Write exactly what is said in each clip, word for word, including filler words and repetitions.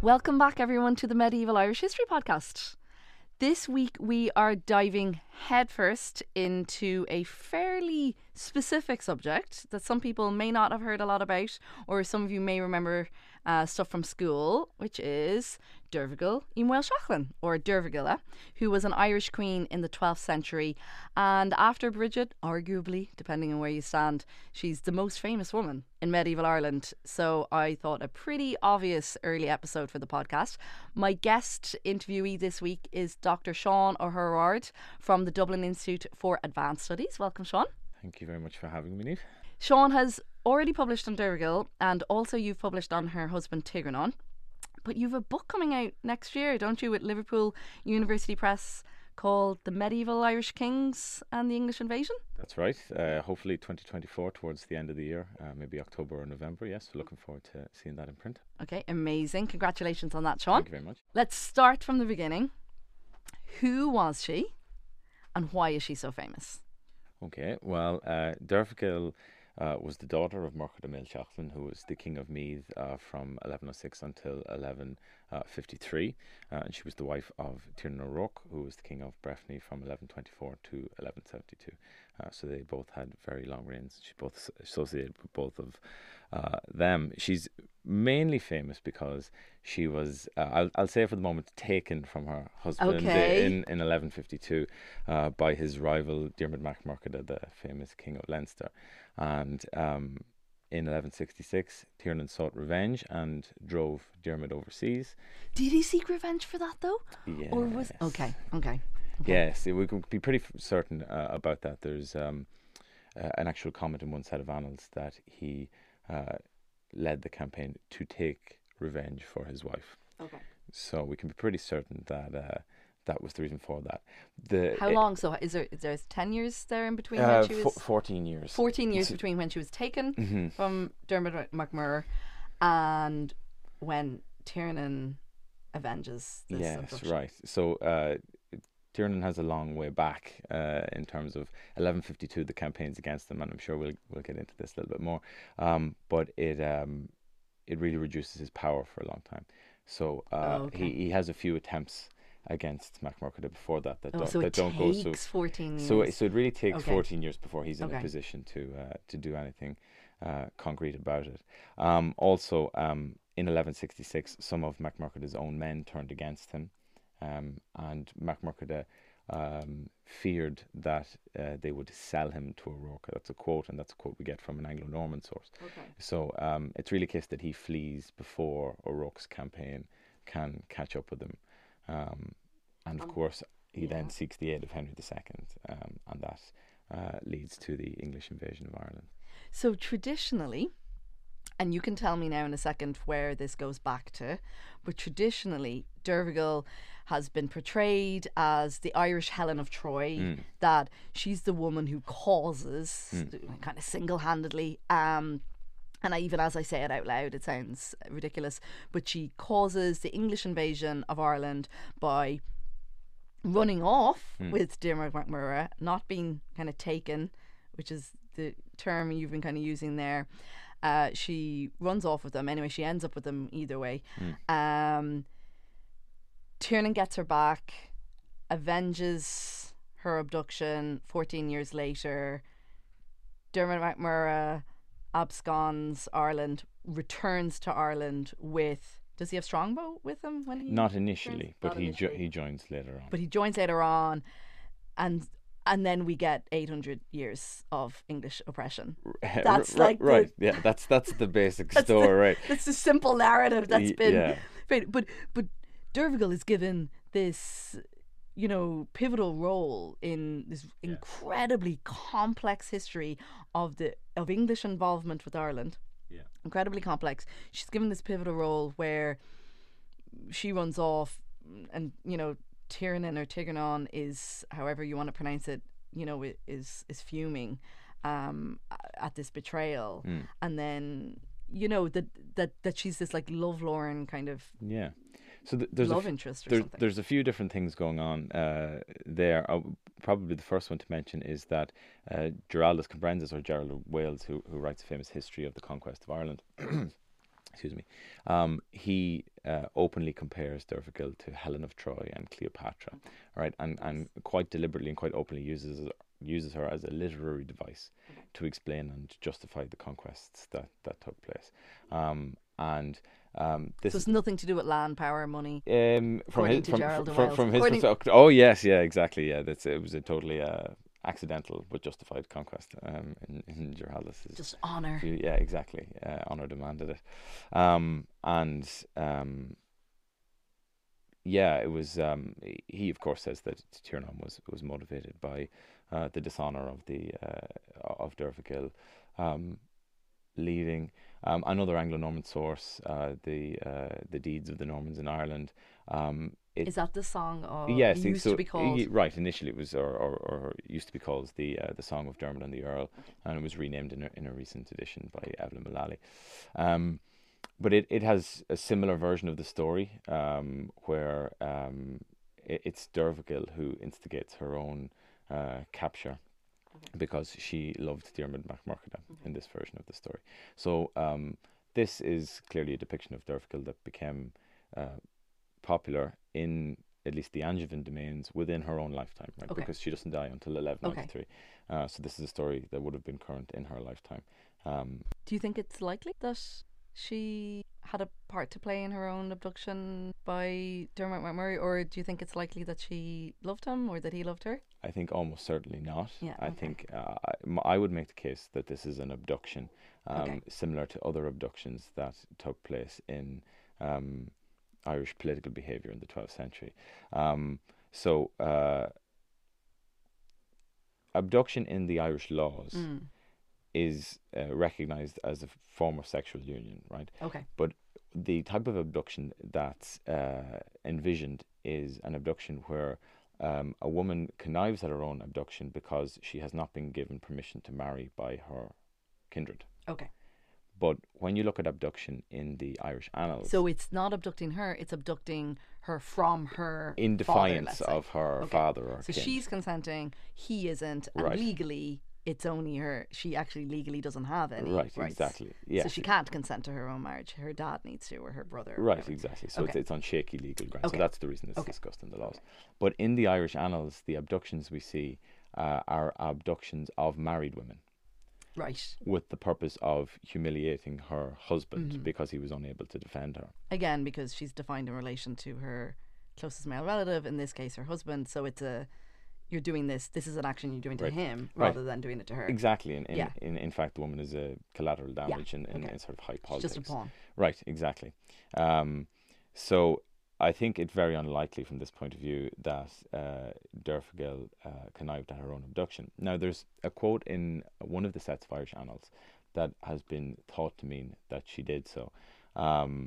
Welcome back, everyone, to the Medieval Irish History Podcast. This week we are diving headfirst into a fairly specific subject that some people may not have heard a lot about, or some of you may remember uh, stuff from school, which is Dervigil Imhel Shachlin, or Dervigilla, who was an Irish queen in the twelfth century. And after Bridget, arguably, depending on where you stand, she's the most famous woman in medieval Ireland. So I thought a pretty obvious early episode for the podcast. My guest interviewee this week is Doctor Sean O'Herward from the Dublin Institute for Advanced Studies. Welcome, Sean. Thank you very much for having me, Niamh. Sean has already published on Dervigil, and also you've published on her husband Tigrenon. But you've a book coming out next year, don't you, with Liverpool University Press, called The Medieval Irish Kings and the English Invasion? That's right. Uh, hopefully twenty twenty-four, towards the end of the year, uh, maybe October or November. Yes, so looking forward to seeing that in print. Okay, amazing. Congratulations on that, Sean. Thank you very much. Let's start from the beginning. Who was she and why is she so famous? Okay, well, uh, Dervigil uh, was the daughter of Murchad Imhel Shachlin, who was the king of Meath uh, from eleven oh six until eleven fifty-three. Uh, and she was the wife of Tiernan O'Rourke, who was the king of Breffni from eleven twenty-four to eleven seventy-two. Uh, so they both had very long reigns. She's both associated with both of uh, them. She's mainly famous because she was, uh, I'll, I'll say for the moment, taken from her husband Okay. in, in eleven fifty-two uh, by his rival Diarmid Mac Murchada, the famous king of Leinster. And um, in eleven sixty-six, Tiernan sought revenge and drove Diarmid overseas. Did he seek revenge for that, though? Yes. Or was okay, okay. Okay. Yes, it, we can be pretty f- certain uh, about that. There's um, uh, an actual comment in one set of annals that he uh, led the campaign to take revenge for his wife. Okay. So we can be pretty certain that uh, that was the reason for that. The How it- long? So is there? Is there ten years there in between Uh, when she fo- was? fourteen years. Fourteen years So- between when she was taken Mhm. from Dermot MacMurrough and when Tiernan avenges this Yes, abduction. right. So uh, Tiernan has a long way back uh, in terms of eleven fifty-two, the campaigns against them, and I'm sure we'll we'll get into this a little bit more. Um, but it um, it really reduces his power for a long time. So uh, Oh, okay. he he has a few attempts against Mac Murchada before that that Oh, don't so that it don't go so. takes fourteen years. So it- so it really takes Okay. fourteen years before he's in Okay. a position to uh, to do anything uh, concrete about it. Um, also, um, in eleven sixty-six, some of Mac Murchada's own men turned against him, um, and Mac Murchada um, feared that uh, they would sell him to O'Rourke. That's a quote, and that's a quote we get from an Anglo-Norman source. Okay. So um, it's really a case that he flees before O'Rourke's campaign can catch up with him. Um, and of Um, course, he yeah. then seeks the aid of Henry the Second, um, and that uh, leads to the English invasion of Ireland. So traditionally, and you can tell me now in a second where this goes back to, but traditionally, Dervigil has been portrayed as the Irish Helen of Troy, Mm. that she's the woman who causes, Mm. kind of single-handedly, um, and I, even as I say it out loud, it sounds ridiculous, but she causes the English invasion of Ireland by running off Mm. with Diarmid MacMurrough, not being kind of taken, which is the term you've been kind of using there. Uh, she runs off with them. Anyway, she ends up with them either way. Um, Tiernan gets her back, avenges her abduction. fourteen years later, Diarmid MacMurrough absconds Ireland, returns to Ireland with... Does he have Strongbow with him when he... Not initially, but Not he jo- initially. he joins later on. But he joins later on, and and then we get eight hundred years of English oppression. That's R- like the- right. Yeah, that's that's the basic That's the- story, right? That's the simple narrative that's Y- been yeah. created. But but Dervigil is given this, you know, pivotal role in this incredibly complex history of the of English involvement with Ireland. Yeah. Incredibly complex. She's given this pivotal role where she runs off, and you know, Tiernan or Tigrenon is, however you want to pronounce it, you know, i- is is fuming um, a- at this betrayal, Mm. and then you know that that that she's this like lovelorn kind of Yeah. So th- there's a love f- interest or there's, something. there's a few different things going on uh, there. Uh, probably the first one to mention is that uh, Geraldus Cambrensis, or Gerald of Wales, who who writes a famous history of the conquest of Ireland, excuse me, um, he uh, openly compares Dervagill to Helen of Troy and Cleopatra, right? And and quite deliberately and quite openly uses uses her as a literary device to explain and justify the conquests that, that took place. Um, and um, this So it's nothing to do with land, power, money. um, from according his to from Gerald from, de from, Wales. from his According- perspective. Oh yes, yeah, exactly. Yeah, that's it. Was a totally uh, accidental but justified conquest um, in in Geraldus'. Just honour. Yeah, exactly. Uh, honor demanded it, um, and um, yeah, it was. Um, he of course says that Tiernan was was motivated by uh, the dishonor of the uh, of Dervagill, um, leading. Um, another Anglo-Norman source, uh, the uh, the deeds of the Normans in Ireland. Um, it, Is that the song of yes, it it- used so, to be called? y- right. Initially, it was or, or, or used to be called the uh, the Song of Dermot and the Earl, and it was renamed in a, in a recent edition by Evelyn Mullally. Um, but it, it has a similar version of the story, um, where um, it, it's Dervagill who instigates her own uh, capture because she loved Diarmid MacMurchada in this version of the story. So um, this is clearly a depiction of Dervagill that became uh, popular in at least the Angevin domains within her own lifetime, right? Okay. Because she doesn't die until eleven ninety-three. Uh, so this is a story that would have been current in her lifetime. Um, Do you think it's likely that she had a part to play in her own abduction by Dermot McMurray, or do you think it's likely that she loved him or that he loved her? I think almost certainly not. Yeah, I okay. think uh, I, m- I would make the case that this is an abduction, um, Okay. similar to other abductions that took place in um, Irish political behaviour in the twelfth century. Um, so, uh, abduction in the Irish laws Mm. is uh, recognised as a form of sexual union, right? Okay. But the type of abduction that's uh, envisioned is an abduction where um, a woman connives at her own abduction because she has not been given permission to marry by her kindred. Okay. But when you look at abduction in the Irish annals, So it's not abducting her, it's abducting her from her in father, defiance let's say. of her Okay. father or So kin. she's consenting, he isn't, and Right. legally it's only her. She actually legally doesn't have any Right, rights. exactly. So Yes. she can't consent to her own marriage. Her dad needs to, or her brother. Or Right, whatever. exactly. So it's, Okay. it's on shaky legal grounds. Okay. So that's the reason it's Okay. discussed in the laws. But in the Irish annals, the abductions we see uh, are abductions of married women Right. with the purpose of humiliating her husband Mhm. because he was unable to defend her. Again, because she's defined in relation to her closest male relative, in this case her husband. So it's a, you're doing this, this is an action you're doing to Right. him Right. rather than doing it to her. Exactly. In in, Yeah. in, in fact, the woman is a collateral damage in, in, okay. in sort of high She's politics. just a pawn. Right, exactly. Um, so I think it's very unlikely from this point of view that uh, Dervagill uh, connived at her own abduction. Now, there's a quote in one of the sets of Irish annals that has been thought to mean that she did so. Um,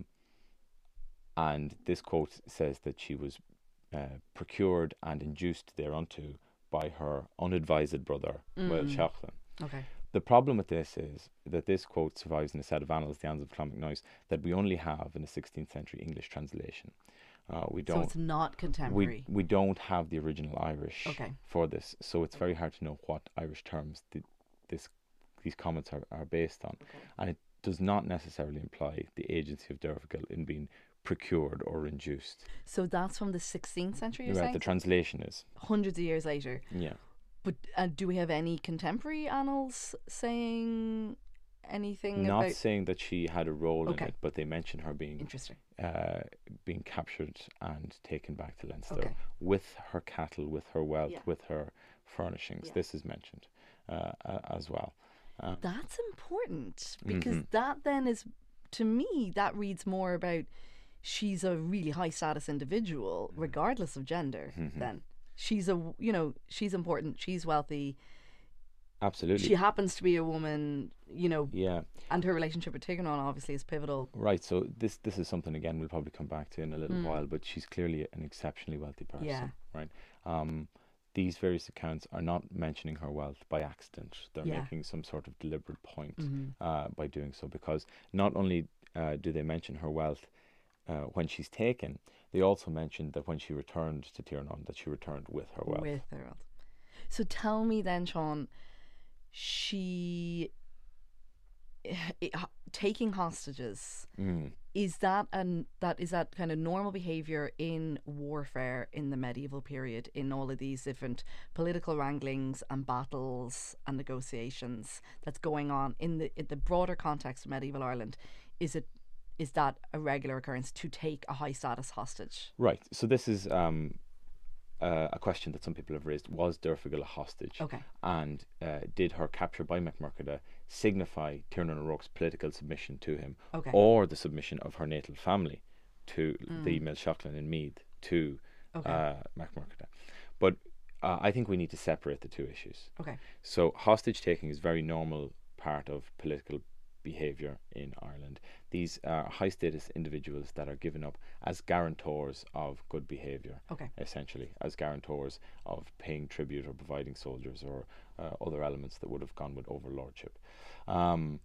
and this quote says that she was uh, procured and induced thereunto by her unadvised brother, Will Mm. Shachlin. Okay. The problem with this is that this quote survives in a set of annals, the Annals of Clonmacnoise, that we only have in a sixteenth century English translation. Uh, we So don't. it's not we contemporary. we don't have the original Irish Okay. for this, so it's very hard to know what Irish terms the, this these comments are, are based on, and it does not necessarily imply the agency of Dervagill in being procured or induced. So that's from the sixteenth century, you're Right, saying? the translation is Hundreds of years later. yeah. But uh, do we have any contemporary annals saying anything Not about... saying that she had a role Okay. in it, but they mention her being Interesting. uh, being captured and taken back to Leinster Okay. with her cattle, with her wealth, Yeah. with her furnishings. Yeah. This is mentioned uh, uh, as well. Uh, That's important because Mhm. that then is, to me, that reads more about she's a really high status individual, regardless of gender. Mhm. Then she's a, you know, she's important, she's wealthy, absolutely. she happens to be a woman, you know, yeah. and her relationship with Tigran obviously is pivotal. Right. So this this is something again we'll probably come back to in a little Mm. while. But she's clearly an exceptionally wealthy person. Yeah. Right. Um, these various accounts are not mentioning her wealth by accident. They're Yeah. making some sort of deliberate point Mhm. uh, by doing so, because not only uh, do they mention her wealth uh, when she's taken, they also mentioned that when she returned to Tiernan, that she returned with her wealth. With her wealth. So tell me then, Sean, she it, taking hostages, Mm. is that an that is that kind of normal behavior in warfare in the medieval period, in all of these different political wranglings and battles and negotiations that's going on in the in the broader context of medieval Ireland? Is it is that a regular occurrence to take a high status hostage? Right. So this is um, uh, a question that some people have raised. Was Derfigil a hostage? Okay. And uh, did her capture by MacMurchada signify Tiernan O'Rourke's political submission to him, Okay. or the submission of her natal family to Mm. the Milshachlan in Meath to Okay. uh, MacMurchada? But uh, I think we need to separate the two issues. Okay. So hostage taking is a very normal part of political behaviour in Ireland. These are high status individuals that are given up as guarantors of good behaviour, Okay. essentially, as guarantors of paying tribute or providing soldiers or uh, other elements that would have gone with overlordship. Um,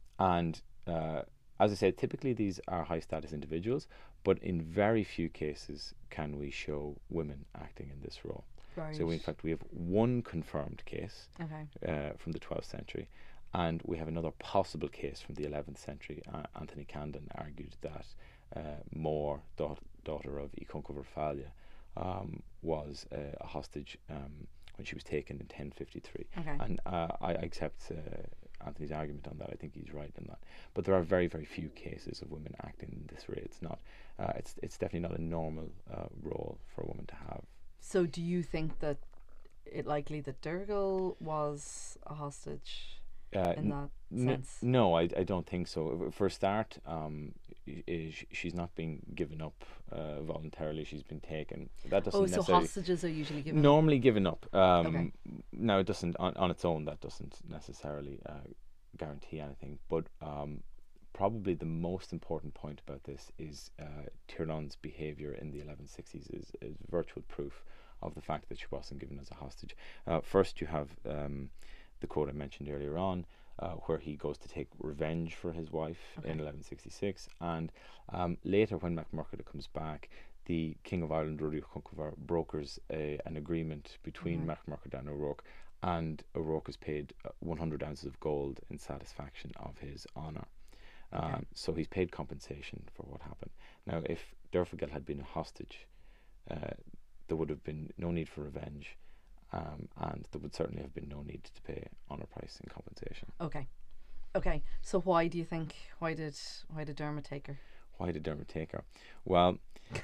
and uh, as I said, typically these are high status individuals, but in very few cases can we show women acting in this role. Right. So in fact we have one confirmed case Okay. uh, from the twelfth century, and we have another possible case from the eleventh century. Uh, Anthony Camden argued that uh, More, da- daughter of Iconco Verfalia, um, was uh, a hostage um, when she was taken in ten fifty-three. Okay. And uh, I accept uh, Anthony's argument on that. I think he's right in that. But there are very, very few cases of women acting in this way. It's not. Uh, it's it's definitely not a normal uh, role for a woman to have. So do you think that it likely that Derfigil was a hostage Uh, in that N- sense? no, I, I don't think so. For a start, um, i- i- sh- she's not being given up uh, voluntarily. She's been taken. That doesn't Oh, so necessarily hostages are usually given. normally given up. Um, Okay. Now, it doesn't on, on its own. That doesn't necessarily uh, guarantee anything. But um, probably the most important point about this is uh, Tiernan's behaviour in the eleven sixties is, is virtual proof of the fact that she wasn't given as a hostage. Uh, first, you have um, the quote I mentioned earlier on, uh, where he goes to take revenge for his wife Okay. in eleven sixty-six, and um, later when MacMurchada comes back, the King of Ireland, Ruaidhrí Choncavar, brokers a, an agreement between Mhm. MacMurchada and O'Rourke, and O'Rourke is paid uh, one hundred ounces of gold in satisfaction of his honour. Okay. Um, so he's paid compensation for what happened. Now, if Derfigil had been a hostage, uh, there would have been no need for revenge. Um, and there would certainly have been no need to pay honour price in compensation. Okay. Okay. So why do you think why did why did Dermot take her? Why did Dermot take her? Well,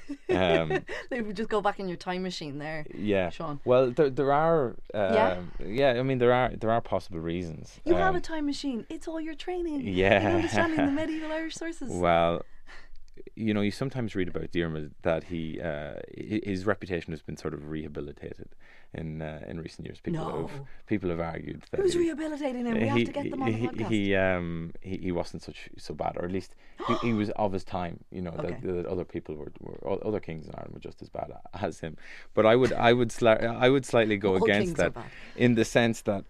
um, They would just go back in your time machine there, yeah. Sean. Well, there there are um, Yeah? yeah. I mean, there are there are possible reasons. You have Um, a time machine. It's all your training. Yeah. In understanding the medieval Irish sources. Well, you know, you sometimes read about Dermot that he uh, hi- his reputation has been sort of rehabilitated in uh, in recent years. People No. have people have argued that Who's he, rehabilitating him? We have he, to get them on the he, podcast. He um he, he wasn't such so bad, or at least he, he was of his time. You know Okay. that, that other people were, were o- other kings in Ireland were just as bad as him. But I would I would sli- I would slightly go All against kings are that bad. in the sense that.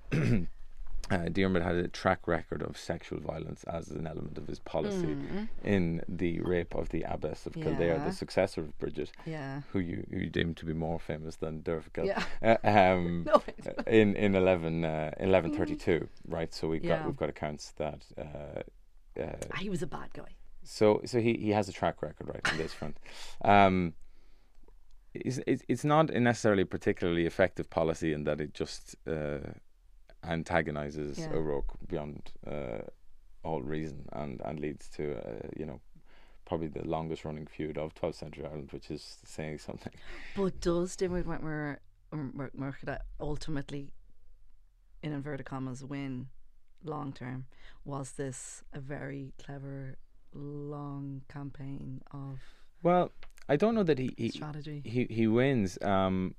Uh, Dermot had a track record of sexual violence as an element of his policy Mm. in the rape of the Abbess of Kildare, Yeah. the successor of Bridget, Yeah. who you, who you deemed to be more famous than Derfigil. Yeah. Uh, um, No, it's- uh, in in eleven uh, eleven thirty-two, right? So we got Yeah. we've got accounts that. Uh, uh, He was a bad guy. so so he, he has a track record right on this front. Um, it's, it's it's not necessarily a particularly effective policy in that it just uh, antagonizes Yeah. O'Rourke beyond uh, all reason and, and leads to uh, you know probably the longest running feud of twelfth century Ireland, which is saying something. But does Diarmuid MacMurchada ultimately, in inverted commas, win long term? Was this a very clever, long campaign of Well, I don't know that he he strategy? he, he wins. Um,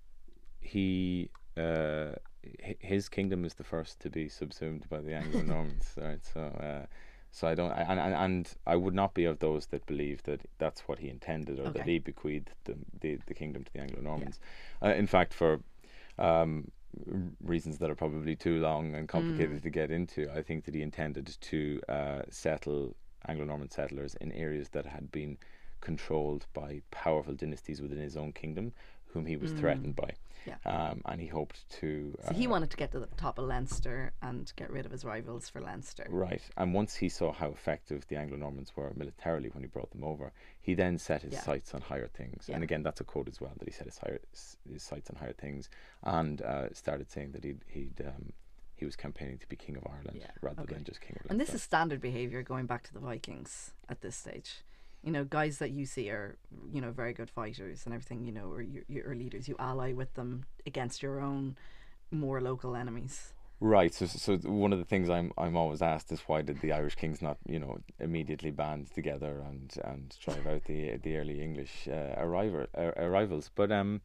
he uh, hi- his kingdom is the first to be subsumed by the Anglo-Normans, right? So, uh, so I don't, I, and, and and I would not be of those that believe that that's what he intended or that Okay. he bequeathed the the, the kingdom to the Anglo-Normans. Uh, in fact, for um, r- reasons that are probably too long and complicated to get into, I think that he intended to uh, settle Anglo-Norman settlers in areas that had been controlled by powerful dynasties within his own kingdom, whom he was Mm. threatened by. Yeah. Um, and he hoped to. So he uh, wanted to get to the top of Leinster and get rid of his rivals for Leinster. Right. And once he saw how effective the Anglo-Normans were militarily when he brought them over, he then set his Yeah. sights on higher things. Yeah. And again, that's a quote as well, that he set his, higher, his sights on higher things, and uh, started saying that he'd, he'd um, he was campaigning to be King of Ireland Yeah. rather Okay. than just King of Leinster. And this is standard behaviour going back to the Vikings at this stage. You know, guys that you see are, you know, very good fighters and everything, you know, or your, your leaders, you ally with them against your own more local enemies. Right. So, so one of the things I'm I'm always asked is, why did the Irish kings not, you know, immediately band together and, and drive out the the early English uh, arriver, uh, arrivals? But um,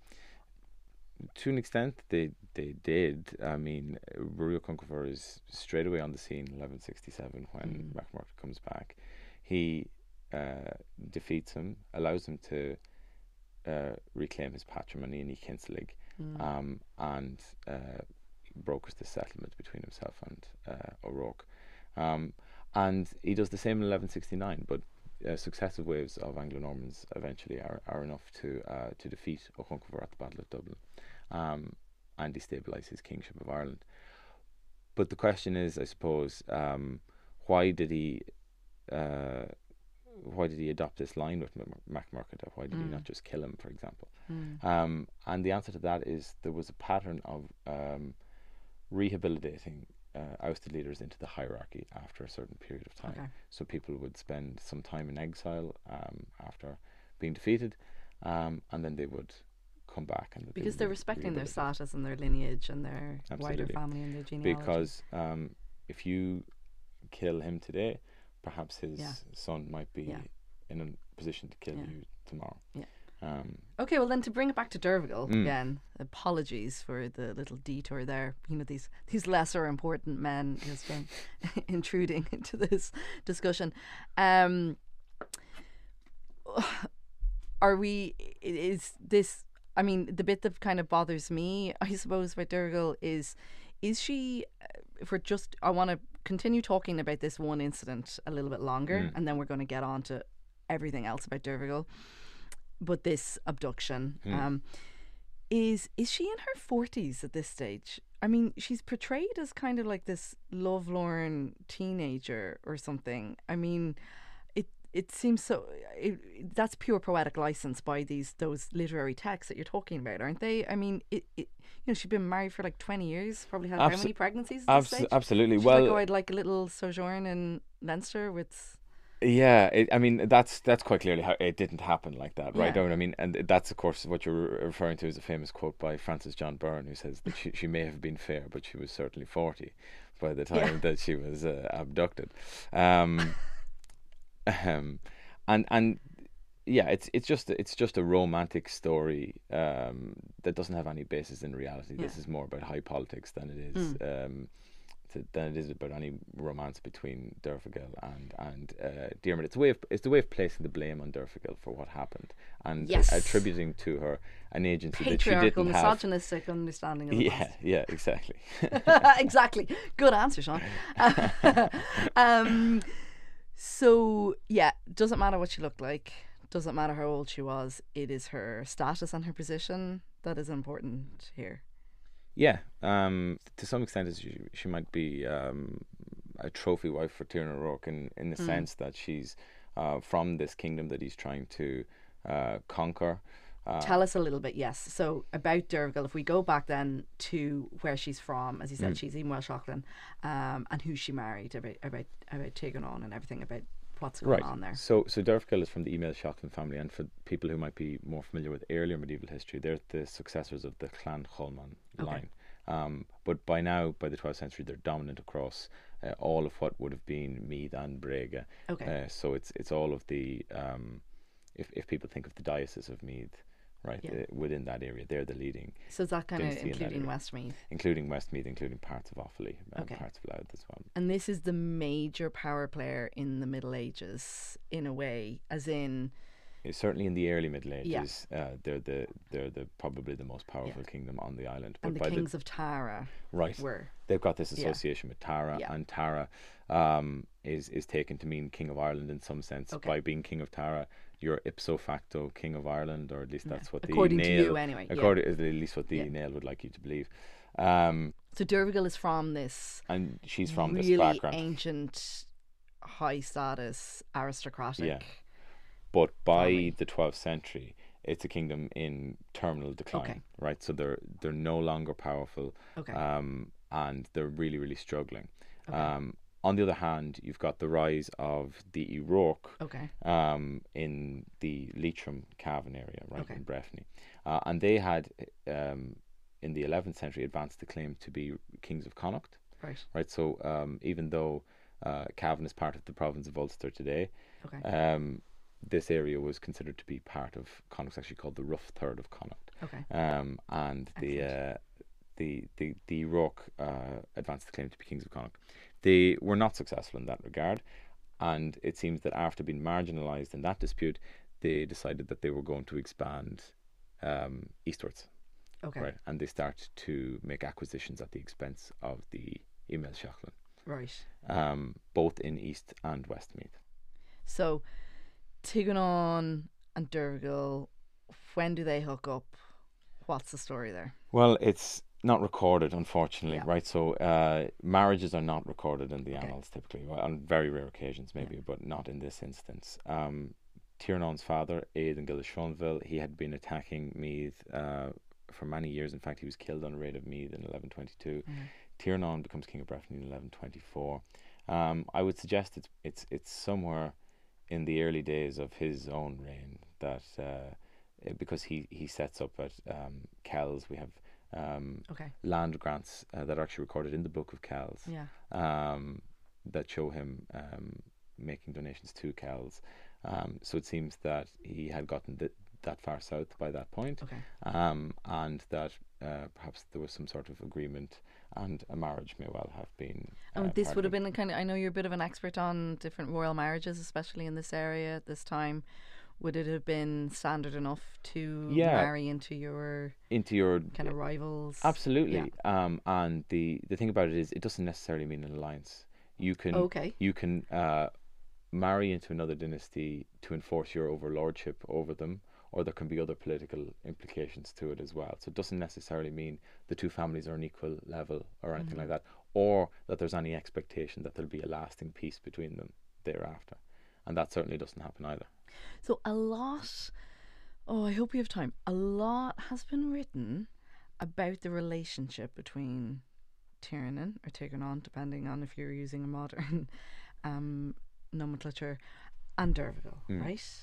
to an extent, they they did. I mean, Ruaidhri Conchobar is straight away on the scene in eleven sixty-seven when Mm. MacMurchie comes back. He uh, defeats him, allows him to uh, reclaim his patrimony in Ekinslig, Mm. um, and uh, brokers the settlement between himself and uh, O'Rourke. Um, and he does the same in eleven sixty-nine, but uh, successive waves of Anglo-Normans eventually are, are enough to uh, to defeat O'Conchobar at the Battle of Dublin, um, and destabilise his kingship of Ireland. But the question is, I suppose, um, why did he uh, why did he adopt this line with MacMurchie? Why did Mm. he not just kill him, for example? Mm. Um, and the answer to that is, there was a pattern of um, rehabilitating uh, ousted leaders into the hierarchy after a certain period of time. Okay. So people would spend some time in exile um, after being defeated, um, and then they would come back. and Because would they're re- respecting their rehabilitate. status and their lineage and their wider Absolutely. family and their genealogy. Because um, if you kill him today, perhaps his Yeah. son might be Yeah. in a position to kill Yeah. you tomorrow. Yeah. Um, Okay, well then, to bring it back to Dervigal Mm. again, apologies for the little detour there. You know, these these lesser important men just um, intruding into this discussion. Um, are we? Is this? I mean, the bit that kind of bothers me, I suppose, about Dervigal is, is she? If we're just, I want to continue talking about this one incident a little bit longer, Mm. and then we're going to get on to everything else about Dervigal. But this abduction, Mm. um, is is she in her forties at this stage? I mean, she's portrayed as kind of like this lovelorn teenager or something. I mean, it it seems so. It, that's pure poetic license by these those literary texts that you're talking about, aren't they? I mean, it, it you know, she'd been married for like twenty years. Probably had Abso- how many pregnancies at this abs- stage? absolutely. She's well, like, oh, I'd like a little sojourn in Leinster with. Yeah, it, I mean, that's that's quite clearly how it didn't happen like that, right? Yeah. I mean, and that's of course what you're re- referring to is a famous quote by Francis John Byrne, who says that she, she may have been fair, but she was certainly forty by the time Yeah. that she was uh, abducted. Um, um, and and yeah, it's it's just it's just a romantic story um, that doesn't have any basis in reality. This Yeah. is more about high politics than it is. Mm. Um, to, than it is about any romance between Derfagil and and uh, Diarmid. It's a way of it's the way of placing the blame on Derfagil for what happened, and Yes. attributing to her an agency that she Patriarchal, didn't have. misogynistic understanding of the Yeah, past. yeah, exactly. Exactly. Good answer, Sean. um, so yeah, doesn't matter what she looked like. Doesn't matter how old she was. It is her status and her position that is important here. Yeah, um, to some extent, she, she might be um, a trophy wife for Tiernan O'Rourke in, in the Mm. sense that she's uh, from this kingdom that he's trying to uh, conquer. Uh, Tell us a little bit, yes. So about Dervigal, if we go back then to where she's from, as you said, Mm. she's in Welsh Auckland, um, and who she married, about about about Tegan and everything about what's going Right. on there. So, so Derfagil is from the Email Shocklin family, and for people who might be more familiar with earlier medieval history, they're the successors of the Clan Cholman Okay. line. Um, but by now, by the twelfth century, they're dominant across uh, all of what would have been Meath and Brega. Okay. Uh, so it's it's all of the um, if if people think of the diocese of Meath, right, Yeah. uh, within that area, they're the leading, So is that kind of dynasty in that including area. Westmeath? including Westmeath, including parts of Offaly, and Okay. parts of Louth as well. And this is the major power player in the Middle Ages, in a way, as in, uh, certainly in the early Middle Yeah. Ages, uh, they're the they're the probably the most powerful kingdom on the island. And the by kings of Tara right, were. they've got this Yeah. association with Tara, Yeah. and Tara um, is is taken to mean King of Ireland in some sense. Okay. By being King of Tara, you're ipso facto King of Ireland, or at least that's what According the to Nail, you anyway, yeah. According, at least what the Yeah. Nail would like you to believe. Um, So Dervigal is from this and she's from really this background. ancient, high status, aristocratic. Yeah. But by family. the twelfth century, it's a kingdom in terminal decline, Okay. right? So they're they're no longer powerful, Okay. um, and they're really really struggling. Okay. Um, on the other hand, you've got the rise of the Iroquois Okay. um, in the Leitrim Cavan area, right, Okay. in Breffni, uh, and they had um, in the eleventh century advanced the claim to be kings of Connacht, Right. right? So um, even though uh, Cavan is part of the province of Ulster today, Okay. um, this area was considered to be part of Connacht. It's actually called the Rough Third of Connacht. Okay. Um, and the uh, the the the Rourke uh, advanced the claim to be kings of Connacht. They were not successful in that regard, and it seems that after being marginalised in that dispute, they decided that they were going to expand um, eastwards. Okay. Right, and they start to make acquisitions at the expense of the Emil Shachlin, Right. um, both in East and Westmeath. So Tiganon and Dervigal, when do they hook up? What's the story there? Well, it's not recorded, unfortunately, Yeah. right? So uh, marriages are not recorded in the Okay. annals typically, well, on very rare occasions maybe, Yeah. but not in this instance. Um, Tiernon's father, Aidan Gilles Schonville, he had been attacking Meath uh, for many years. In fact, he was killed on a raid of Meath in eleven twenty-two. Mhm. Tiernan becomes king of Breffni in eleven twenty-four. Um, I would suggest it's it's it's somewhere in the early days of his own reign that uh, eh, because he, he sets up at um, Kells. We have um, Okay. land grants uh, that are actually recorded in the Book of Kells Yeah. um, that show him um, making donations to Kells. Um, so it seems that he had gotten th- that far south by that point, Okay. um, and that uh, perhaps there was some sort of agreement, and a marriage may well have been. And uh, this part would of have it. been a kind of, I know you're a bit of an expert on different royal marriages, especially in this area at this time. Would it have been standard enough to Yeah. marry into your into your kind of rivals? absolutely. Um, and the the thing about it is, it doesn't necessarily mean an alliance. You can Okay. you can uh, marry into another dynasty to enforce your overlordship over them, or there can be other political implications to it as well. So it doesn't necessarily mean the two families are on equal level or anything like that, or that there's any expectation that there'll be a lasting peace between them thereafter. And that certainly doesn't happen either. So a lot, oh, I hope we have time. A lot has been written about the relationship between Tiernan or Tigrenon, depending on if you're using a modern um, nomenclature, and Dervigal, Mm. right?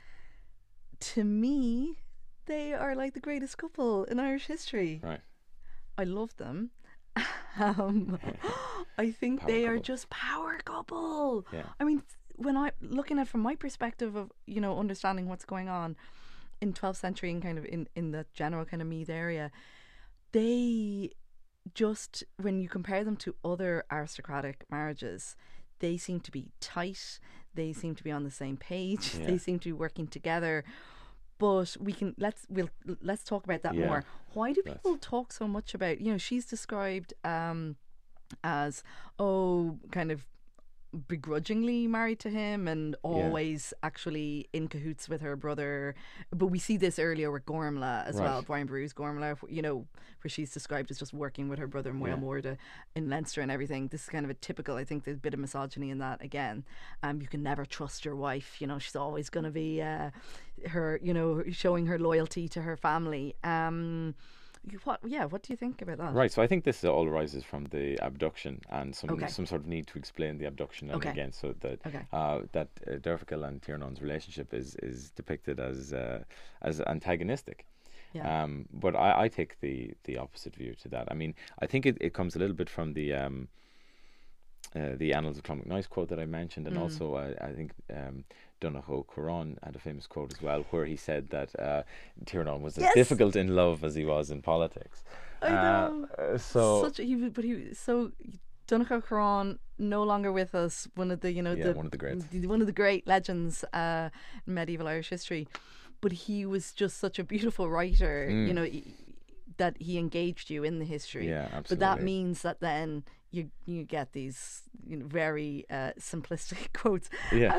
To me, they are like the greatest couple in Irish history. Right. I love them. um, I think Power they are couple. just power couple. Yeah. I mean, when I looking at from my perspective of, you know, understanding what's going on in twelfth century and kind of in, in the general kind of Meath area, they just, when you compare them to other aristocratic marriages, they seem to be tight. They seem to be on the same page. Yeah. They seem to be working together. But we can let's we'll let's talk about that Yeah. more. Why do Let's. people talk so much about, you know, she's described um as, oh, kind of begrudgingly married to him and always actually in cahoots with her brother. But we see this earlier with Gormla as Right. well, Brian Bruce Gormla, you know, where she's described as just working with her brother in Yeah. Moyle in Leinster and everything. This is kind of a typical, I think there's a bit of misogyny in that again. Um, you can never trust your wife, you know, she's always going to be uh, her, you know, showing her loyalty to her family. Um, you- what, yeah, what do you think about that? Right, so I think this all arises from the abduction and some Okay. some sort of need to explain the abduction, and Okay. again, so that Okay. uh, that uh, Dervigal and Tiernon's relationship is is depicted as uh, as antagonistic. Yeah. Um, but I, I take the the opposite view to that. I mean, I think it, it comes a little bit from the um, uh, the Annals of Clonmacnoise quote that I mentioned, and Mm. also I, I think um, Donahoe Coron had a famous quote as well, where he said that uh, Tiernan was as Yes! difficult in love as he was in politics. I know. Uh, uh, so Such a, he, was- but he was so Donncha Caron, no longer with us. One of the, you know, Yeah, the one of the greats. one of the great legends uh, in medieval Irish history. But he was just such a beautiful writer, Mm. you know, he, that he engaged you in the history. Yeah, absolutely. But that means that then you you get these, you know, very uh, simplistic quotes. Yeah. Uh,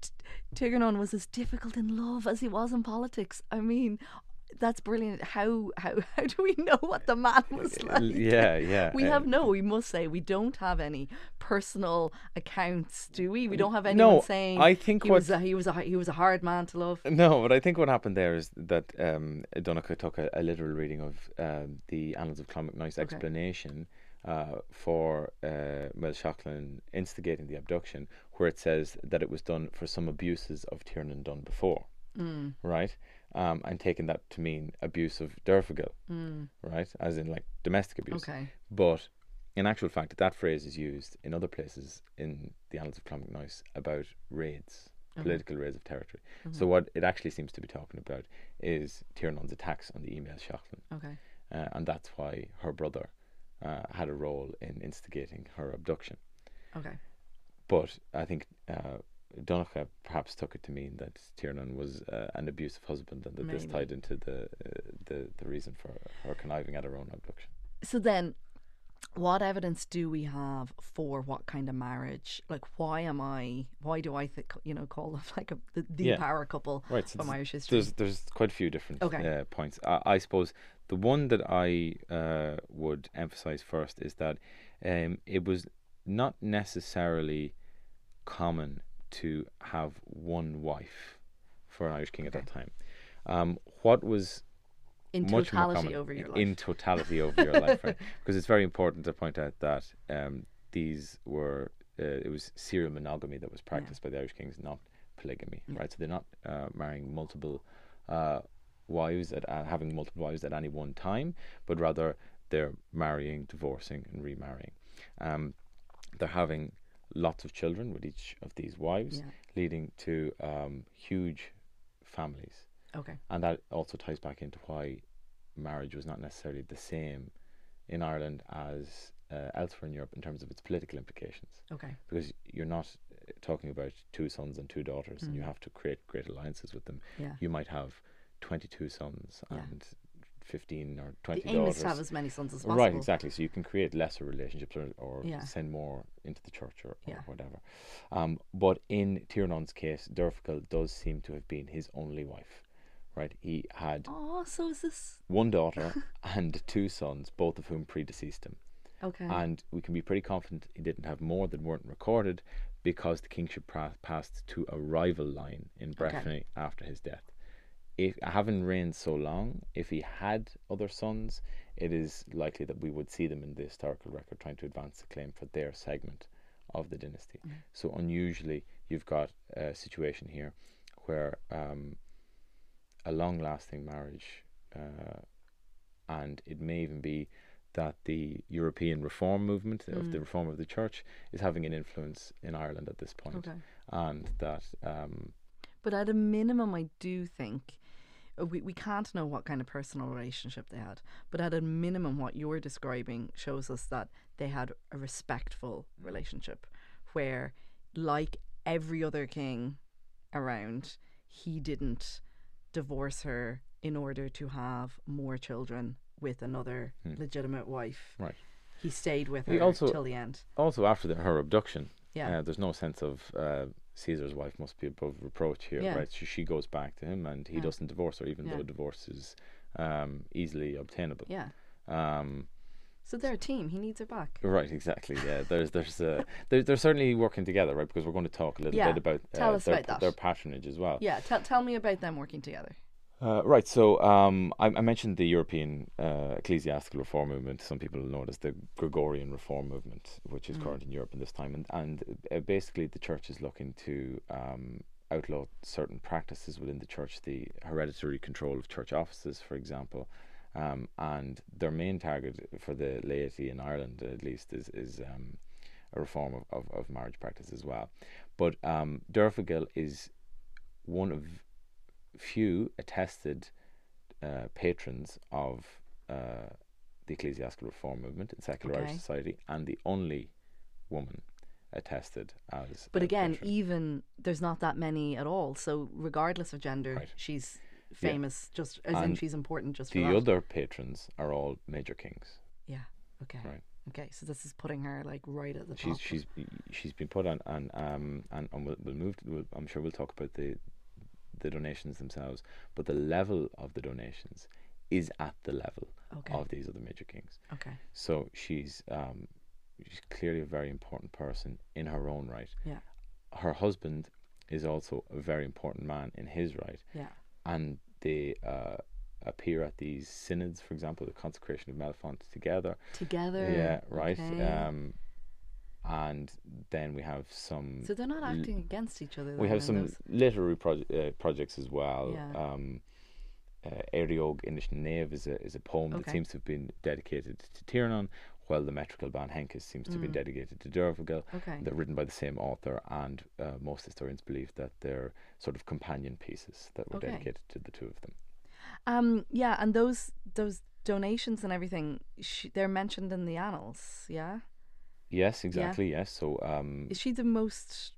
Tigernón was as difficult in love as he was in politics. I mean, that's brilliant. How how how do we know what the man was like? Yeah, yeah. We uh, have no. We must say we don't have any personal accounts, do we? We don't have anyone no, saying I think he what was a, he was a he was a hard man to love. No, but I think what happened there is that um, Donncha took a, a literal reading of um, the Annals of Clonmacnoise Okay. explanation uh, for uh, Mel instigating the abduction, where it says that it was done for some abuses of Tiernan done before, Mm, right? Um, and taking that to mean abuse of Derfagil, mm, right? As in like domestic abuse. okay. But in actual fact, that phrase is used in other places in the Annals of Clonmacnoise about raids, Mhm. political raids of territory. Mhm. So what it actually seems to be talking about is Tiernan's attacks on the email Shachlin. Okay. Uh, and that's why her brother uh, had a role in instigating her abduction. Okay. But I think uh, Donncha perhaps took it to mean that Tiernan was uh, an abusive husband, and that this Maybe. tied into the, uh, the the reason for her conniving at her own abduction. So then, what evidence do we have for what kind of marriage? Like, why am I? Why do I think you know call them like a, the, the Yeah. power couple Right, so from there's- Irish history? There's there's quite a few different Okay. uh, points. I, I suppose the one that I uh, would emphasize first is that um, it was not necessarily common to have one wife for an Irish king at Okay. that time. Um, what was In much more totality common over your life. in totality over your life, right? Because it's very important to point out that um, these were uh, it was serial monogamy that was practiced by the Irish kings, not polygamy, Yeah. right? So they're not uh, marrying multiple uh, wives at uh, having multiple wives at any one time, but rather they're marrying, divorcing, and remarrying. Um, they're having lots of children with each of these wives, Yeah. leading to um, huge families. Okay. And that also ties back into why marriage was not necessarily the same in Ireland as uh, elsewhere in Europe in terms of its political implications. Okay. Because you're not uh, talking about two sons and two daughters, and you Mm. have to create great alliances with them. Yeah. You might have twenty-two sons Yeah. and fifteen or twenty The aim daughters. is to have as many sons as possible. Right, exactly. So you can create lesser relationships, or, or Yeah. send more into the church, or, or Yeah. whatever. Um, but in Tiernan's case, Derfagil does seem to have been his only wife. Right, he had Oh, so is this one daughter and two sons, both of whom predeceased him. okay? And we can be pretty confident he didn't have more that weren't recorded, because the kingship pra- passed to a rival line in Breffni after his death. If having reigned so long, if he had other sons, it is likely that we would see them in the historical record trying to advance the claim for their segment of the dynasty. Mm. So unusually, you've got a situation here where um, a long-lasting marriage, uh, and it may even be that the European reform movement of Mm. the reform of the church is having an influence in Ireland at this point, Okay. and that um, But at a minimum, I do think uh, we, we can't know what kind of personal relationship they had. But at a minimum, what you're describing shows us that they had a respectful relationship where, like every other king around, he didn't divorce her in order to have more children with another Hmm. legitimate wife. Right. He stayed with He her also- till the end. also after the, her abduction, Yeah. uh, there's no sense of uh, Caesar's wife must be above reproach here, Yeah. right? She, she goes back to him, and he Yeah. doesn't divorce her, even Yeah. though divorce is um, easily obtainable. Yeah. Um, So they're a team. He needs her back. Right, exactly. Yeah, there's there's uh, they're they're certainly working together, right? Because we're going to talk a little Yeah, bit about tell uh, us their about that. their patronage as well. Yeah. Tell tell me about them working together. Uh, right. So um, I, I mentioned the European uh, ecclesiastical reform movement. Some people know it as the Gregorian reform movement, which is Mm. current in Europe in this time, and and uh, basically the church is looking to um, outlaw certain practices within the church, the hereditary control of church offices, for example. Um, and their main target for the laity in Ireland, at least, is is um, a reform of, of, of marriage practice as well. But um, Derfagil is one of few attested uh, patrons of uh, the ecclesiastical reform movement in secular Okay. Irish society, and the only woman attested as. But a again, patron. even there's not that many at all. So regardless of gender, Right. she's famous. Just as in And she's important. Just for the that. other patrons are all major kings. Yeah. Okay. Right. Okay. So this is putting her like right at the She's top. she's she's been put on, and um and, and we'll, we'll move. To, we'll, I'm sure we'll talk about the the donations themselves, but the level of the donations is at the level Okay. of these other major kings. Okay. So she's um she's clearly a very important person in her own right. Yeah. Her husband is also a very important man in his right, Yeah. and they uh, appear at these synods, for example, the consecration of Mellifont together. Together. Yeah, right. Okay. Um, and then we have some. So they're not l- acting against each other. we then have in some those- literary proje- uh, projects as well. Yeah. Um, uh, Eriog Inish Nave is a is a poem that Okay. seems to have been dedicated to Tiernan, while the metrical Ban Henkes seems to have been Mm. dedicated to Dervigel. Okay. They're written by the same author, and uh, most historians believe that they're sort of companion pieces that were Okay. dedicated to the two of them. Um. Yeah. And those those donations and everything, sh- they're mentioned in the annals. Yeah. Yes, exactly. Yes. So, um, Is she the most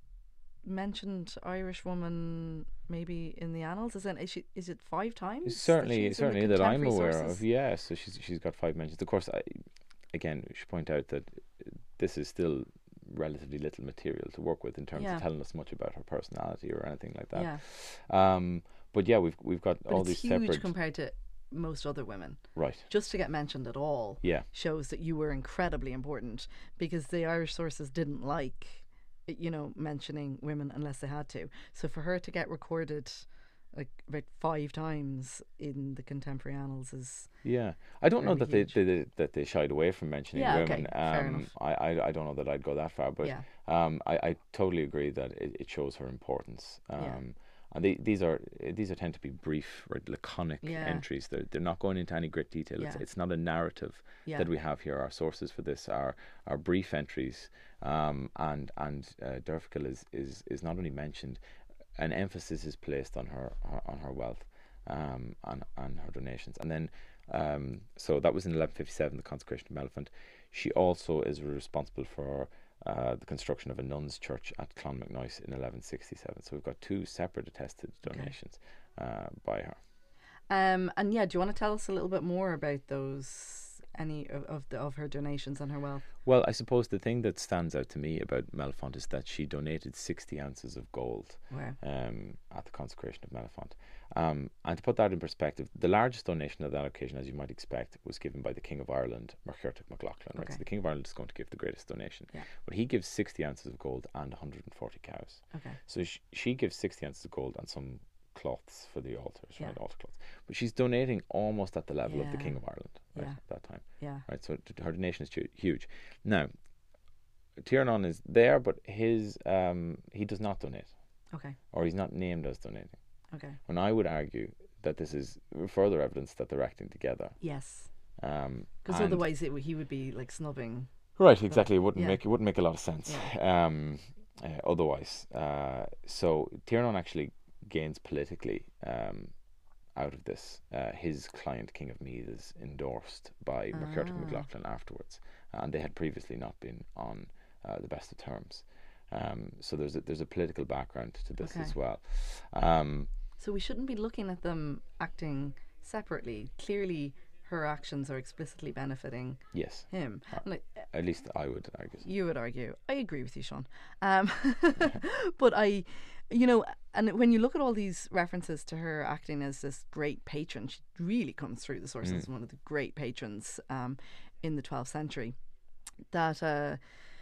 mentioned Irish woman maybe in the annals? Is it is, she, is it five times? that certainly, she's in the certainly that I'm contemporary aware sources? of. Yeah. So she's she's got five mentions. Of course, I, again, we should point out that uh, this is still relatively little material to work with in terms Yeah. of telling us much about her personality or anything like that. Yeah, Um, but yeah, we've we've got but all it's these huge separate. compared to most other women. Right. Just to get mentioned at all Yeah. shows that you were incredibly important, because the Irish sources didn't like, you know, mentioning women unless they had to. So for her to get recorded like about five times in the contemporary annals is Yeah, I don't know Fairly that they, huge. they they- that they shied away from mentioning Yeah, women. okay, fair Um, enough. I, I I don't know that I'd go that far, but yeah, um, I, I totally agree that it, it shows her importance. Um, Yeah. and they, these are these are tend to be brief, right, laconic Yeah. entries. They're they're not going into any great detail. It's Yeah. it's not a narrative yeah, that we have here. Our sources for this are are brief entries. Um, and and uh, Derfkel is, is is not only mentioned, an emphasis is placed on her, her on her wealth, um, and and her donations, and then um, so that was in eleven fifty-seven, the consecration of Mellifont. She also is responsible for uh, the construction of a nuns' church at Clonmacnoise in eleven sixty-seven. So we've got two separate attested Okay. donations uh, by her. Um, and yeah, do you want to tell us a little bit more about those, any of, of the of her donations and her wealth? Well, I suppose the thing that stands out to me about Mellifont is that she donated sixty ounces of gold Wow. um, at the consecration of Mellifont. Um, and to put that in perspective, the largest donation of that occasion, as you might expect, was given by the King of Ireland, Mercurtic MacLachlan. Right? Okay. So the King of Ireland is going to give the greatest donation. Yeah. But he gives sixty ounces of gold and one hundred forty cows. Okay. So sh- she gives sixty ounces of gold and some cloths for the altars, Yeah. right? Altar cloths. But she's donating almost at the level of the Yeah. King of Ireland, right, Yeah. at that time. Yeah. Right, so t- her donation is hu- huge. Now, Tiernan is there, but his um, he does not donate, Okay. or he's not named as donating. Okay. And I would argue that this is further evidence that they're acting together. Yes. Um, Because and- otherwise, it w- he would be like snubbing. right, exactly. It wouldn't yeah. make it wouldn't make a lot of sense. Um, uh, otherwise, uh, so Tiernan actually gains politically um, out of this. Uh, his client, King of Meath, is endorsed by Mercurtic Ah. MacLachlan afterwards, and they had previously not been on uh, the best of terms. Um, so there's a, there's a political background to this Okay. as well. Um, So we shouldn't be looking at them acting separately. Clearly, her actions are explicitly benefiting yes, him. Uh, Like, at least I would argue. so. you would argue. I agree with you, Sean. Um, but I, you know, and when you look at all these references to her acting as this great patron, she really comes through the sources as one of the great patrons um, in the twelfth century. That uh,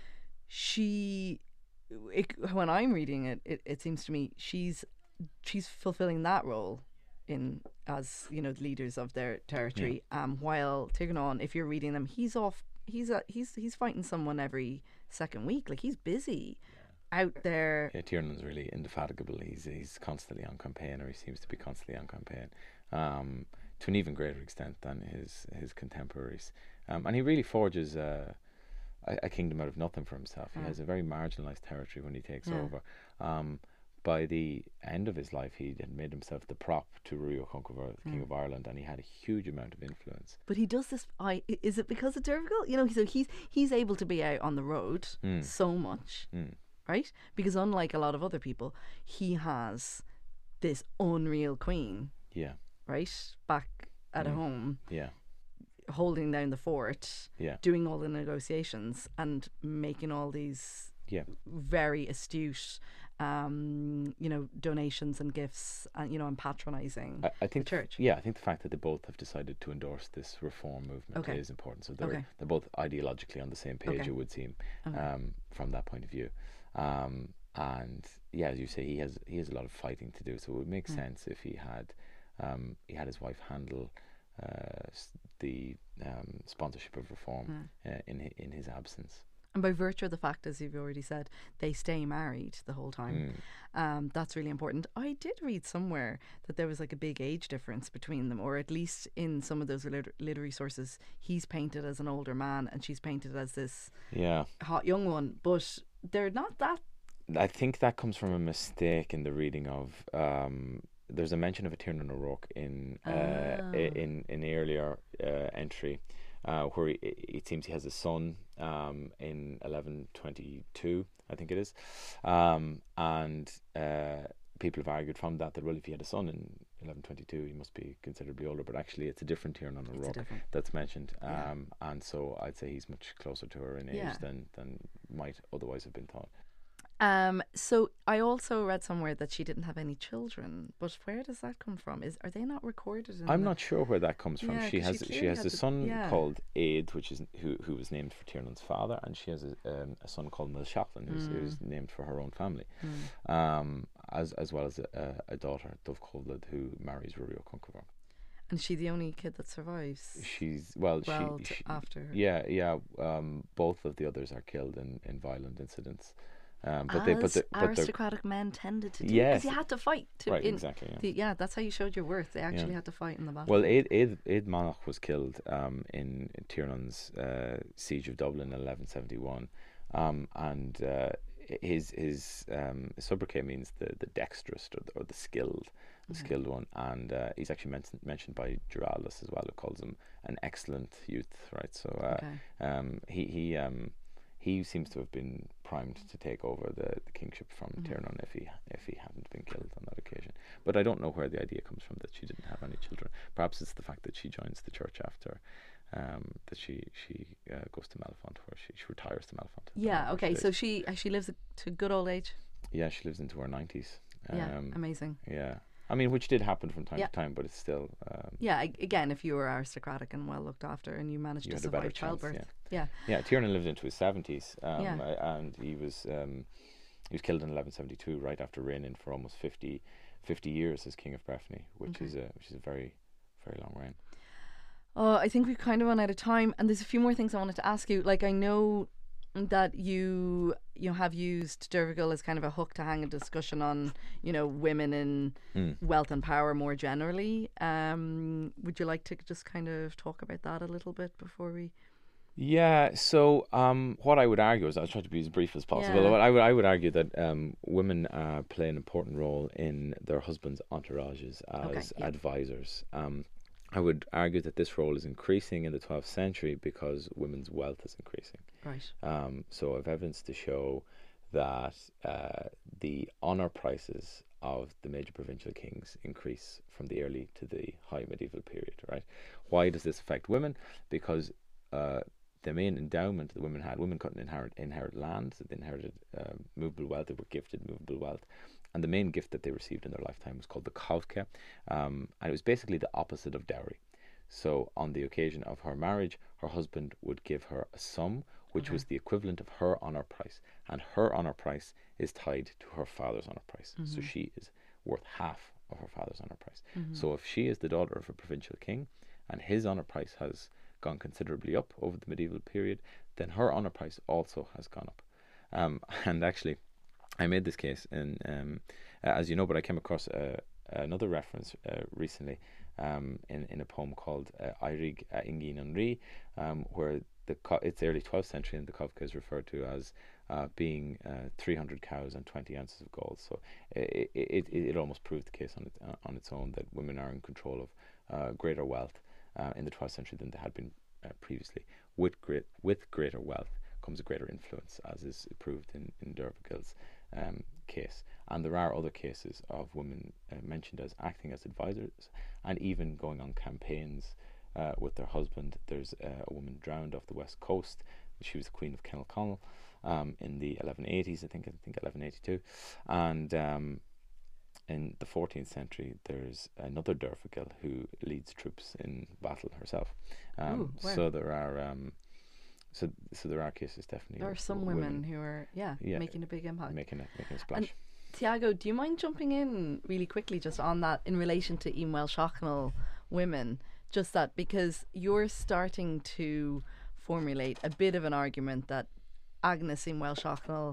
she, it, when I'm reading it, it, it seems to me she's she's fulfilling that role in as you know the leaders of their territory. Um, while Tigran, if you're reading them, he's off. He's a, he's he's fighting someone every second week. Like he's busy out there. Yeah, Tiernan's really indefatigable. He's he's constantly on campaign, or he seems to be constantly on campaign, um, to an even greater extent than his his contemporaries. Um, and he really forges a, a, a kingdom out of nothing for himself. He Yeah. has a very marginalised territory when he takes Yeah. over. Um, by the end of his life, he had made himself the prop to Rui Conchobar, the King Mm. of Ireland, and he had a huge amount of influence. But he does this. I is it because of Dervigal? You know, so he's he's able to be out on the road Mm. so much, Mm. right? Because unlike a lot of other people, he has this unreal queen, Yeah, right, back at Mm. home, yeah, holding down the fort, yeah, doing all the negotiations and making all these yeah. very astute, um, you know, donations and gifts, and you know, and patronising I, I the think church. Yeah, I think the fact that they both have decided to endorse this reform movement Okay. is important. So they're Okay. they're both ideologically on the same page. Okay. It would seem, Okay. um, from that point of view. Um, and yeah, as you say, he has he has a lot of fighting to do. So it would make Mm. sense if he had um, he had his wife handle uh, s- the um, sponsorship of reform uh, in hi- in his absence. And by virtue of the fact, as you've already said, they stay married the whole time. Mm. Um, that's really important. I did read somewhere that there was like a big age difference between them, or at least in some of those liter- literary sources, he's painted as an older man and she's painted as this Yeah. hot young one. But they're not that. I think that comes from a mistake in the reading of. Um, there's a mention of a Tiernan O'Rourke in uh, Ah. i- in in the earlier uh, entry, uh, where he, it seems he has a son um, in eleven twenty-two, I think it is, um, and uh, people have argued from that that well, if he had a son in eleven twenty-two, he must be considerably older. But actually, it's a different Tiernan It's a O'Rourke different. that's mentioned, um, Yeah. and so I'd say he's much closer to her in age Yeah. than than might otherwise have been thought. Um, so I also read somewhere that she didn't have any children. But where does that come from? Is are they not recorded? In I'm the- not sure where that comes from. Yeah, she 'cause has she she clearly has had a the- son yeah. called Aid, which is who who was named for Tiernan's father, and she has a, um, a son called Milshachlin, who's, Mm. who's named for her own family, Mm. um, as as well as a, a daughter, Dove Colville, who marries Rory O'Conchobar. And is she the only kid that survives? She's well, well, she, to- she after her. yeah yeah. Um, both of the others are killed in, in violent incidents, um, but they but As they, but they're aristocratic men tended to do, because Yes. you had to fight. To, right in, exactly. Yeah. the, yeah, that's how you showed your worth. They actually Yeah. had to fight in the battle. Well, Aid, Aid, Aid Monach was killed um, in, in Tiernan's uh, siege of Dublin in eleven seventy-one, um, and uh, his his um, sobriquet means the, the dexterous or the, or the skilled, the Okay. skilled one, and uh, he's actually mentioned mentioned by Giraldus as well, who calls him an excellent youth. Right, so uh, Okay. um, he he um, he seems to have been primed to take over the, the kingship from Mhm. Tiernan if he if he hadn't been killed on that occasion. But I don't know where the idea comes from that she didn't have any children. Perhaps it's the fact that she joins the church after um, that she she uh, goes to Malfont, where she, she retires to Malfont. I don't know Yeah. where Okay. she So is. she uh, she lives a, to good old age. yeah, she lives into her nineties. Yeah. Um, Amazing. yeah, I mean, which did happen from time Yeah. to time, but it's still um, Yeah. a- Again, if you were aristocratic and well looked after, and you managed you to had a better survive chance. childbirth. Yeah. Yeah. Yeah, Tiernan lived into his seventies, um, Yeah. uh, and he was um, he was killed in eleven seventy-two, right after reigning for almost fifty, fifty years as king of Breffni, which Okay. is a which is a very very long reign. Oh, I think we've kind of run out of time, and there's a few more things I wanted to ask you. Like, I know that you you have used Dervigal as kind of a hook to hang a discussion on, you know, women in Mm. wealth and power more generally. Um, would you like to just kind of talk about that a little bit before we? Yeah, so um, what I would argue is I'll try to be as brief as possible. Yeah. I would I would argue that um, women uh, play an important role in their husbands' entourages as Okay, yeah. advisors. Um, I would argue that this role is increasing in the twelfth century because women's wealth is increasing. Right. Um, so I've evidence to show that uh, the honour prices of the major provincial kings increase from the early to the high medieval period. Right? Why does this affect women? Because uh, the main endowment the women had, women couldn't inherit inherit land, so they inherited um, movable wealth. They were gifted movable wealth, and the main gift that they received in their lifetime was called the kavke, um, and it was basically the opposite of dowry. So on the occasion of her marriage, her husband would give her a sum which Okay. was the equivalent of her honour price, and her honour price is tied to her father's honour price. So Mhm. she is worth half of her father's honour price. Mhm. So if she is the daughter of a provincial king, and his honour price has gone considerably up over the medieval period, then her honour price also has gone up. Um, and actually, I made this case, in, um, uh, as you know, but I came across uh, another reference uh, recently um, in, in a poem called uh, Eirig uh, Ingin an Rí, um, where the co- it's early twelfth century, and the Kafka is referred to as uh, being uh, three hundred cows and twenty ounces of gold. So it, it, it, it almost proved the case on, it, uh, on its own that women are in control of uh, greater wealth uh, in the twelfth century than they had been uh, previously. With, great, with greater wealth comes a greater influence, as is proved in, in Dervigil's um, case. And there are other cases of women uh, mentioned as acting as advisors and even going on campaigns uh, with their husband. There's uh, a woman drowned off the west coast. She was the Queen of Kinnelconnell um, in the eleven eighties, I think, I think eleven eighty-two. And um, in the fourteenth century, there's another Dervigil who leads troops in battle herself. Um, Ooh, where? so there are... Um, So, so there are cases definitely. There are some women, women who are, yeah, yeah, making a big impact, making a making a splash. And Tiago, do you mind jumping in really quickly just on that in relation to Ian Welsh Shochnall women? Just that because you're starting to formulate a bit of an argument that Agnes Ian Welsh Shochnall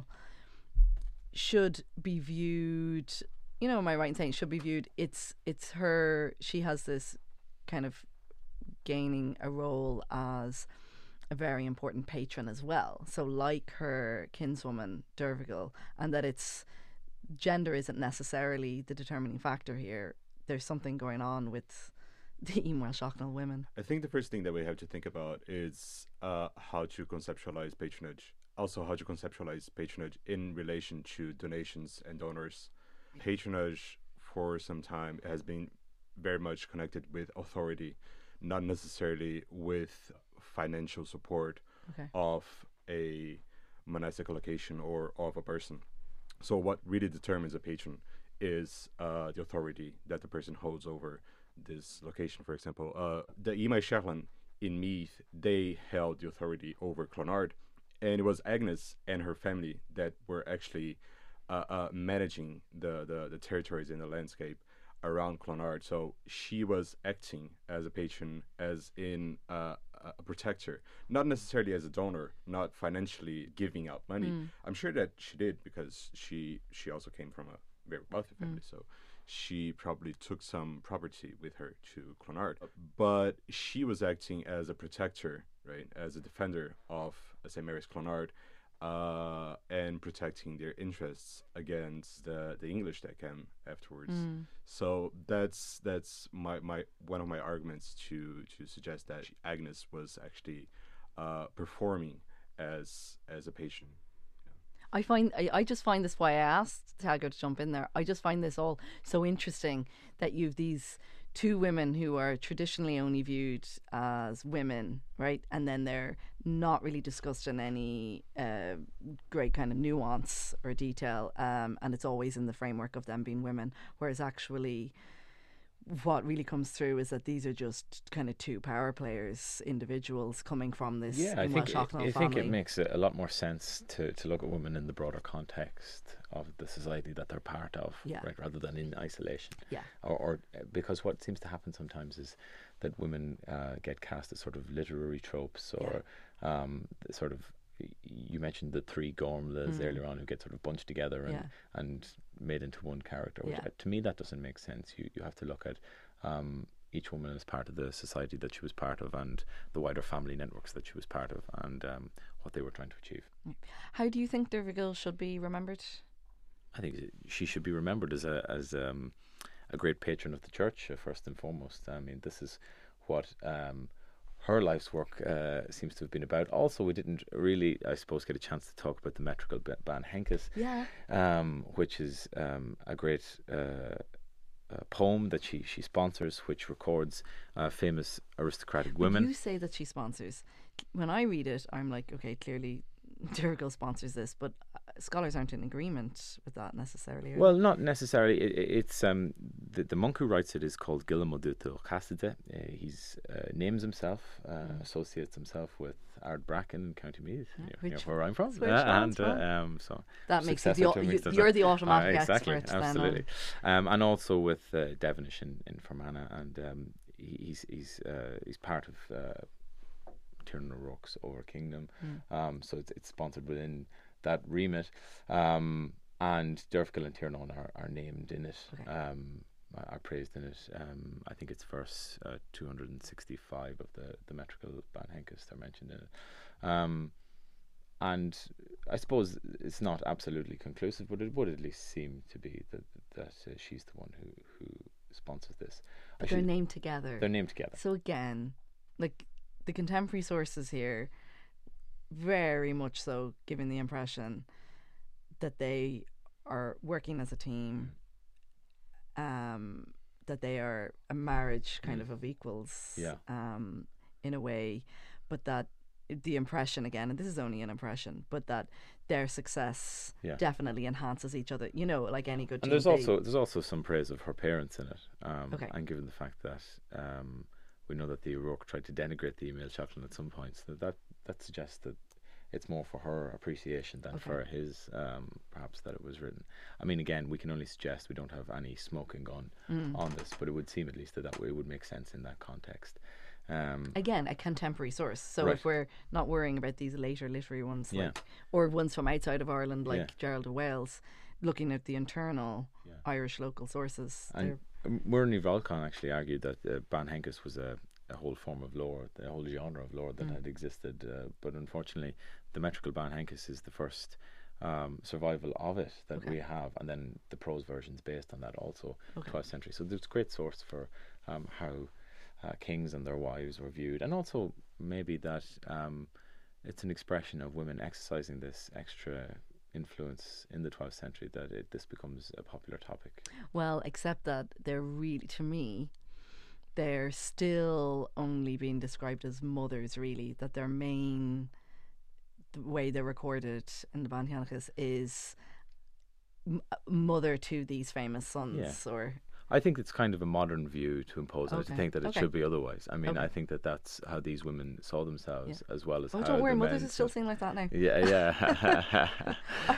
should be viewed. You know, am I right in saying should be viewed? It's it's her. She has this kind of gaining a role as a very important patron as well. So like her kinswoman Dervigil, and that it's gender isn't necessarily the determining factor here. There's something going on with the Ian Welsh Shochnall women. I think the first thing that we have to think about is uh, how to conceptualize patronage. Also how to conceptualize patronage in relation to donations and donors. Patronage for some time has been very much connected with authority, not necessarily with financial support okay. of a monastic location or of a person. So what really determines a patron is uh, the authority that the person holds over this location. For example, uh, the Imai Sherlan in Meath, they held the authority over Clonard, and it was Agnes and her family that were actually uh, uh, managing the, the, the territories in the landscape around Clonard. So she was acting as a patron, as in uh, a protector, not necessarily as a donor, not financially giving out money. Mm. I'm sure that she did because she she also came from a very wealthy family, mm. so she probably took some property with her to Clonard. But she was acting as a protector, right, as a defender of Saint Mary's Clonard, uh, and protecting their interests against the, the English that came afterwards. Mm. So that's that's my, my one of my arguments to to suggest that Agnes was actually uh, performing as as a patron. I find I, I just find this why I asked Tiago to jump in there. I just find this all so interesting that you've these two women who are traditionally only viewed as women, right? And then they're not really discussed in any uh, great kind of nuance or detail, um, and it's always in the framework of them being women, whereas actually what really comes through is that these are just kind of two power players, individuals coming from this. Yeah, I think it, I family. think it makes a lot more sense to, to look at women in the broader context of the society that they're part of, yeah. right, rather than in isolation. Yeah. Or, or because what seems to happen sometimes is that women uh, get cast as sort of literary tropes, or yeah. um, sort of. You mentioned the three Gormlas mm. earlier on who get sort of bunched together and, yeah. and made into one character. Yeah. Uh, to me, that doesn't make sense. You you have to look at um, each woman as part of the society that she was part of and the wider family networks that she was part of and um, what they were trying to achieve. How do you think Dervigil should be remembered? I think she should be remembered as a as um, a great patron of the church, uh, first and foremost. I mean, this is what... Um, her life's work uh, seems to have been about. Also, we didn't really, I suppose, get a chance to talk about the metrical Ban Henkes, yeah. um, which is um, a great uh, uh, poem that she, she sponsors, which records uh, famous aristocratic women. You say that she sponsors. When I read it, I'm like, okay, clearly Dervigil sponsors this, but scholars aren't in agreement with that necessarily. Well, not necessarily. It, it, it's um, the, the monk who writes it is called Guillermo de Torcaside. Uh, he's uh, names himself, uh, mm. associates himself with Ardbrackan in County Meath, yeah, near, which, near where I'm from. Where uh, and uh, um, so that makes you the, you, you're the automatic uh, exactly, expert. Absolutely, then, um, and also with uh, Devonish in, in Fermanagh, and um, he, he's he's uh, he's part of. Uh, Tiernan O'Rourke's Over Kingdom, mm. um, so it's, it's sponsored within that remit, um, and Dervigil and Tiernan are, are named in it, okay. um, are praised in it. Um, I think it's verse uh, two hundred sixty-five of the, the metrical Ban Henkes, they're mentioned in it. Um, and I suppose it's not absolutely conclusive, but it would at least seem to be that that uh, she's the one who who sponsors this. But they're named together. They're named together. So again, like the contemporary sources here, very much so giving the impression that they are working as a team, um, that they are a marriage kind mm. of of equals, yeah. um, in a way, but that the impression again, and this is only an impression, but that their success yeah. definitely enhances each other. You know, like any good. And team, there's they, also there's also some praise of her parents in it, um, okay. and given the fact that um, we know that the O'Rourke tried to denigrate the Emil Chaplin at some point, so that that suggests that it's more for her appreciation than okay. for his, um, perhaps, that it was written. I mean, again, we can only suggest, we don't have any smoking gun mm. on this, but it would seem at least that that way would make sense in that context. Um, Again, a contemporary source. So right. if we're not worrying about these later literary ones, yeah. like, or ones from outside of Ireland, like yeah. Gerald of Wales, looking at the internal yeah. Irish local sources. And Murray Volcon actually argued that uh, Ban Henkes was a, a whole form of lore, a whole genre of lore that mm. had existed, uh, but unfortunately the metrical Ban Henkes is the first um, survival of it that okay. we have, and then the prose versions based on that also, okay. twelfth century. So there's a great source for um, how uh, kings and their wives were viewed, and also maybe that um, it's an expression of women exercising this extra influence in the twelfth century, that it, this becomes a popular topic. Well, except that they're really, to me, they're still only being described as mothers, really, that their main, the way they're recorded in the Ban Henkes is m- mother to these famous sons. Yeah. Or I think it's kind of a modern view to impose on okay. it, to think that it okay. should be otherwise. I mean, okay. I think that that's how these women saw themselves, yeah. as well as oh, how don't worry, the mothers men are still saw- seen like that now. Yeah, yeah.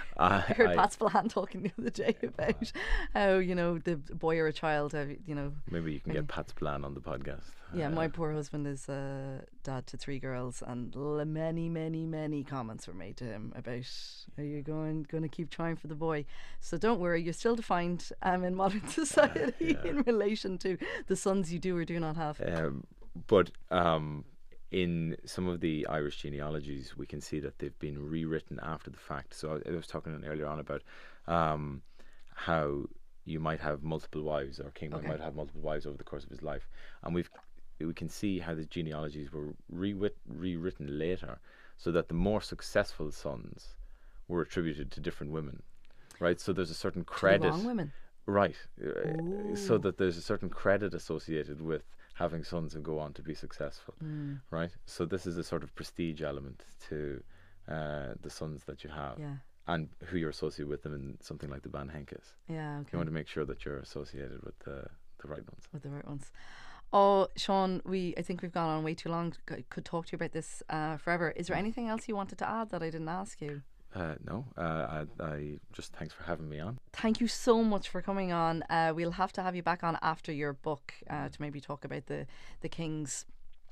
I heard I, Pat Spillane talking the other day about how, you know, the boy or a child, uh, you know. Maybe you can maybe. get Pat Spillane on the podcast. Yeah, uh, my poor husband is a dad to three girls, and l- many, many, many comments were made to him about, are you going going to keep trying for the boy? So don't worry, you're still defined um, in modern society uh, yeah. in relation to the sons you do or do not have. Um, but um, in some of the Irish genealogies, we can see that they've been rewritten after the fact. So I, I was talking earlier on about um, how you might have multiple wives, or king okay. might have multiple wives over the course of his life, and we've we can see how the genealogies were rewrit- rewritten later, so that the more successful sons were attributed to different women, right? So there's a certain credit, to the wrong women, right? Uh, so that there's a certain credit associated with having sons who go on to be successful, mm. right? So this is a sort of prestige element to uh, the sons that you have, yeah. and who you're associated with them in something like the Ban Henkes. Yeah, okay. You want to make sure that you're associated with the the right ones. With the right ones. Oh, Sean, we I think we've gone on way too long. C- could talk to you about this uh, forever. Is there anything else you wanted to add that I didn't ask you? Uh, no, uh, I, I just thanks for having me on. Thank you so much for coming on. Uh, we'll have to have you back on after your book uh, to maybe talk about the the Kings.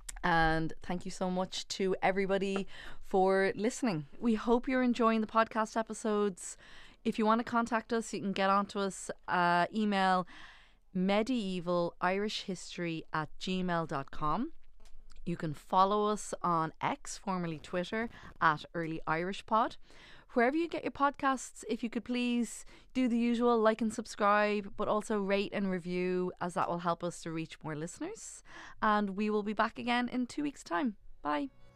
And thank you so much to everybody for listening. We hope you're enjoying the podcast episodes. If you want to contact us, you can get onto us. Uh, email medieval irish history at gmail dot com. You can follow us on X, formerly Twitter, at Early Irish Pod. Wherever you get your podcasts, if you could please do the usual, like and subscribe, but also rate and review, as that will help us to reach more listeners. And we will be back again in two weeks' time. Bye.